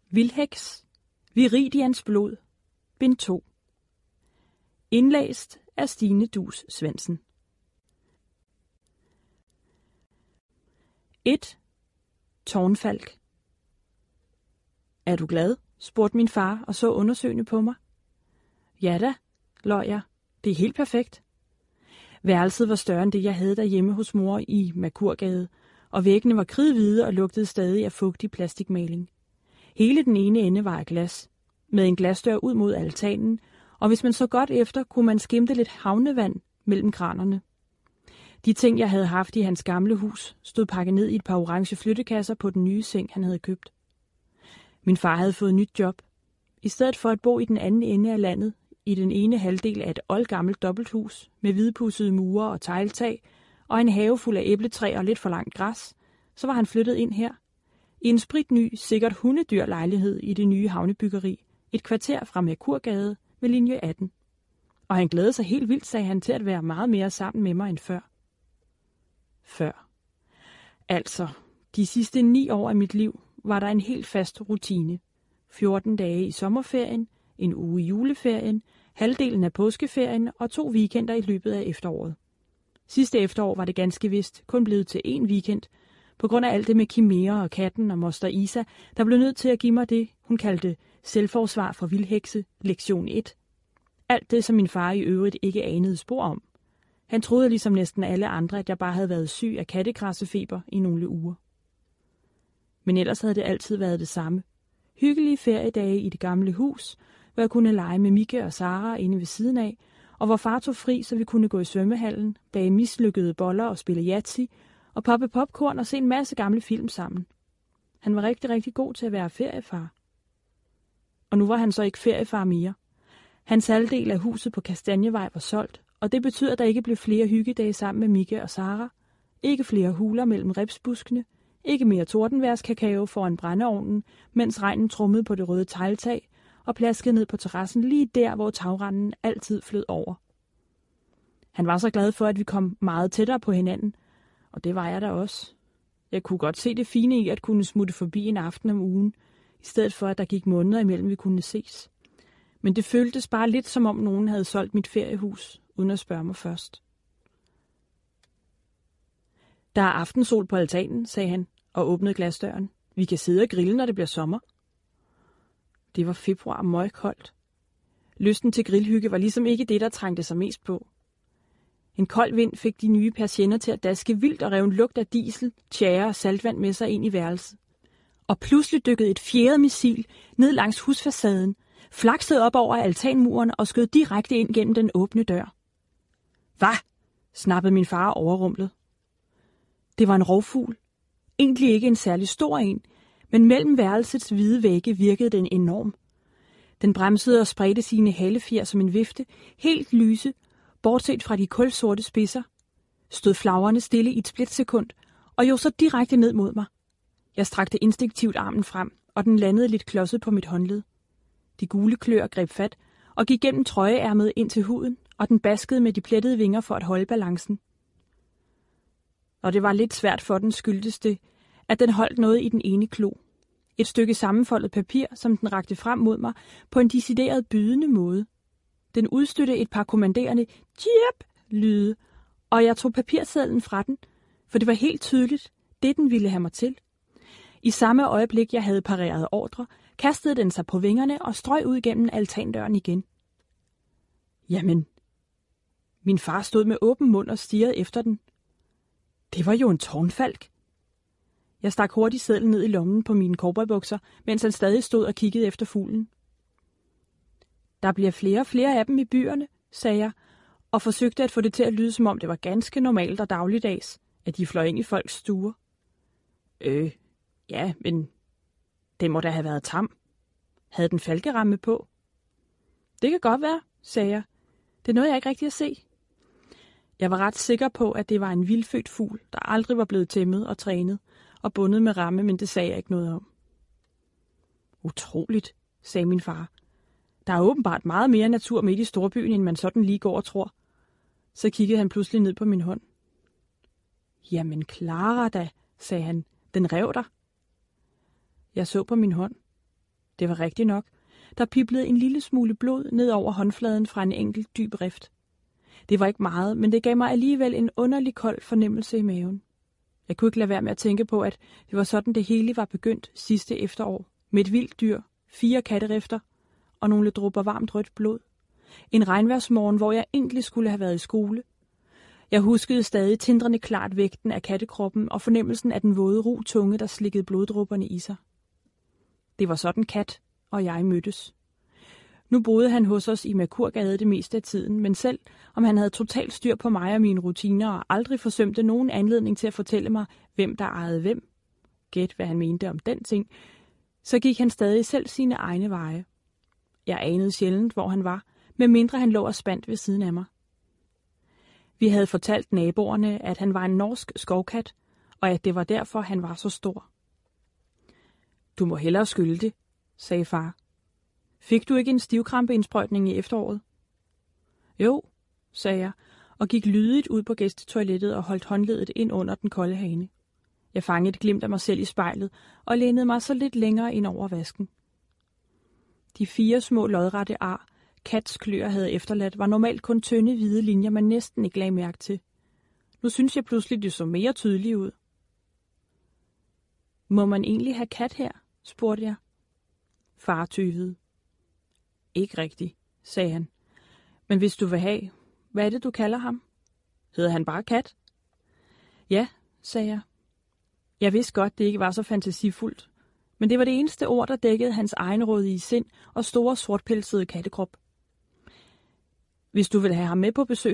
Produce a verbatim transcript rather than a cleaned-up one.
Vildheks, Viridians blod, bind to. Indlæst af Stine Duus Svendsen. et. Tårnfalk. Er du glad? Spurgte min far og så undersøgende på mig. Ja da, løj jeg. Det er helt perfekt. Værelset var større end det, jeg havde derhjemme hos mor i Merkurgade, og væggene var kridhvide og lugtede stadig af fugtig plastikmaling. Hele den ene ende var af glas, med en glasdør ud mod altanen, og hvis man så godt efter, kunne man skimte lidt havnevand mellem kranerne. De ting, jeg havde haft i hans gamle hus, stod pakket ned i et par orange flyttekasser på den nye seng, han havde købt. Min far havde fået nyt job. I stedet for at bo i den anden ende af landet, i den ene halvdel af et oldgammelt dobbelthus med hvidpudsede mure og tegltag og en have fuld af æbletræer og lidt for langt græs, så var han flyttet ind her. I en spritny, sikkert hundedyr lejlighed i det nye havnebyggeri, et kvarter fra Merkurgade ved linje atten. Og han glædede sig helt vildt, sagde han, til at være meget mere sammen med mig end før. Før. Altså, de sidste ni år af mit liv var der en helt fast rutine. fjorten dage i sommerferien, en uge i juleferien, halvdelen af påskeferien og to weekender i løbet af efteråret. Sidste efterår var det ganske vist kun blevet til én weekend, på grund af alt det med Kimera og katten og moster Isa, der blev nødt til at give mig det, hun kaldte selvforsvar fra vildhekse, lektion et. Alt det, som min far i øvrigt ikke anede spor om. Han troede ligesom næsten alle andre, at jeg bare havde været syg af kattekrassefeber i nogle uger. Men ellers havde det altid været det samme. Hyggelige feriedage i det gamle hus, hvor jeg kunne lege med Mikke og Sara inde ved siden af, og hvor far tog fri, så vi kunne gå i svømmehallen, bage mislykkede boller og spille Yahtzee, og poppe popcorn og se en masse gamle film sammen. Han var rigtig, rigtig god til at være feriefar. Og nu var han så ikke feriefar mere. Hans halvdel af huset på Kastanjevej var solgt, og det betød, at der ikke blev flere hyggedage sammen med Mikke og Sara, ikke flere huler mellem ribsbuskene, ikke mere tordenværskakao foran brændeovnen, mens regnen trummede på det røde tegltag og plaskede ned på terrassen lige der, hvor tagranden altid flød over. Han var så glad for, at vi kom meget tættere på hinanden, og det var jeg da også. Jeg kunne godt se det fine i at kunne smutte forbi en aften om ugen, i stedet for, at der gik måneder imellem, vi kunne ses. Men det føltes bare lidt, som om nogen havde solgt mit feriehus, uden at spørge mig først. Der er aftensol på altanen, sagde han, og åbnede glasdøren. Vi kan sidde og grille, når det bliver sommer. Det var februar møgkoldt. Lysten til grillhygge var ligesom ikke det, der trængte sig mest på. En kold vind fik de nye persienner til at daske vildt og rev en lugt af diesel, tjære og saltvand med sig ind i værelset. Og pludselig dykkede et fjerde missil ned langs husfacaden, flaksede op over altanmuren og skød direkte ind gennem den åbne dør. Hvad? Snappede min far overrumlet. Det var en rovfugl. Egentlig ikke en særlig stor en, men mellem værelsets hvide vægge virkede den enorm. Den bremsede og spredte sine halefjer som en vifte, helt lyse, bortset fra de kulsorte spidser, stod flagrende stille i et splitsekund og jo så direkte ned mod mig. Jeg strakte instinktivt armen frem, og den landede lidt klodset på mit håndled. De gule klør greb fat og gik gennem trøjeærmet ind til huden, og den baskede med de plettede vinger for at holde balancen. Og det var lidt svært for den, skyldtes det, at den holdt noget i den ene klo. Et stykke sammenfoldet papir, som den rakte frem mod mig på en decideret bydende måde. Den udstødte et par kommanderende tjep-lyde, og jeg tog papirsedlen fra den, for det var helt tydeligt, det den ville have mig til. I samme øjeblik, jeg havde pareret ordre, kastede den sig på vingerne og strøg ud gennem altandøren igen. Jamen, min far stod med åben mund og stirrede efter den. Det var jo en tårnfalk. Jeg stak hurtigt sedlen ned i lommen på mine cowboybukser, mens han stadig stod og kiggede efter fuglen. Der bliver flere og flere af dem i byerne, sagde jeg, og forsøgte at få det til at lyde, som om det var ganske normalt og dagligdags, at de fløj ind i folks stuer. Øh, ja, men det må da have været tam. Havde den falkeramme på? Det kan godt være, sagde jeg. Det nåede jeg ikke rigtig at se. Jeg var ret sikker på, at det var en vildfødt fugl, der aldrig var blevet tæmmet og trænet og bundet med ramme, men det sagde jeg ikke noget om. Utroligt, sagde min far. Der er åbenbart meget mere natur midt i storbyen, end man sådan lige går og tror. Så kiggede han pludselig ned på min hånd. Jamen Clara da, sagde han. Den rev dig. Jeg så på min hånd. Det var rigtigt nok. Der piblede en lille smule blod ned over håndfladen fra en enkelt dyb rift. Det var ikke meget, men det gav mig alligevel en underlig kold fornemmelse i maven. Jeg kunne ikke lade være med at tænke på, at det var sådan, det hele var begyndt sidste efterår. Med et vildt dyr, fire katterifter og nogle dråber varmt rødt blod. En regnværsmorgen, hvor jeg egentlig skulle have været i skole. Jeg huskede stadig tindrende klart vægten af kattekroppen og fornemmelsen af den våde ru tunge, der slikkede bloddråberne i sig. Det var sådan Kat og jeg mødtes. Nu boede han hos os i Merkurgade det meste af tiden, men selv om han havde totalt styr på mig og mine rutiner og aldrig forsømte nogen anledning til at fortælle mig, hvem der ejede hvem, gæt hvad han mente om den ting, så gik han stadig selv sine egne veje. Jeg anede sjældent, hvor han var, medmindre han lå og spændt ved siden af mig. Vi havde fortalt naboerne, at han var en norsk skovkat, og at det var derfor, han var så stor. Du må hellere skylde det, sagde far. Fik du ikke en stivkrampeindsprøjtning i efteråret? Jo, sagde jeg, og gik lydigt ud på gæstetoilettet og holdt håndledet ind under den kolde hane. Jeg fangede et glimt af mig selv i spejlet og lænede mig så lidt længere ind over vasken. De fire små lodrette ar, Kats kløer havde efterladt, var normalt kun tynde hvide linjer, man næsten ikke lagde mærke til. Nu synes jeg pludselig, det så mere tydeligt ud. Må man egentlig have kat her? Spurgte jeg. Far tøvede. Ikke rigtigt, sagde han. Men hvis du vil have, hvad er det, du kalder ham? Hedder han bare Kat? Ja, sagde jeg. Jeg vidste godt, det ikke var så fantasifuldt, men det var det eneste ord, der dækkede hans egenrådige sind og store sortpelsede kattekrop. Hvis du vil have ham med på besøg